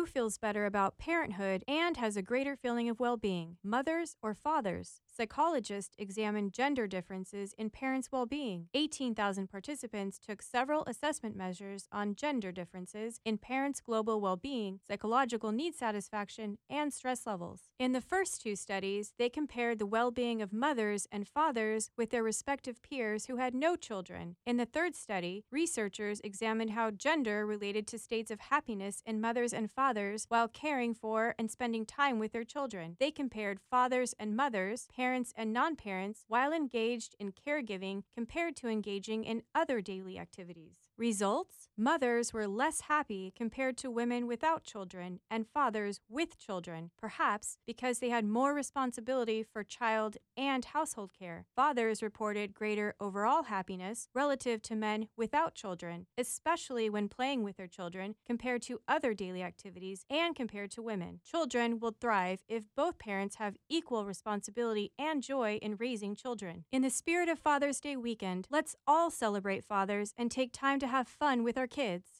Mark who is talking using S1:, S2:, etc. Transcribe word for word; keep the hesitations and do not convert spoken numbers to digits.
S1: feels better about parenthood and has a greater feeling of well-being, mothers or fathers? Psychologists examined gender differences in parents' well-being. eighteen thousand participants took several assessment measures on gender differences in parents' global well-being, psychological need satisfaction, and stress levels. In the first two studies, they compared the well-being of mothers and fathers with their respective peers who had no children. In the third study, researchers examined how gender related to states of happiness in mothers and fathers while caring for and spending time with their children. They compared fathers and mothers, parents and non-parents, while engaged in caregiving compared to engaging in other daily activities. Results? Mothers were less happy compared to women without children and fathers with children, perhaps because they had more responsibility for child and household care. Fathers reported greater overall happiness relative to men without children, especially when playing with their children compared to other daily activities and compared to women. Children will thrive if both parents have equal responsibility and joy in raising children. In the spirit of Father's Day weekend, let's all celebrate fathers and take time to have fun with our kids.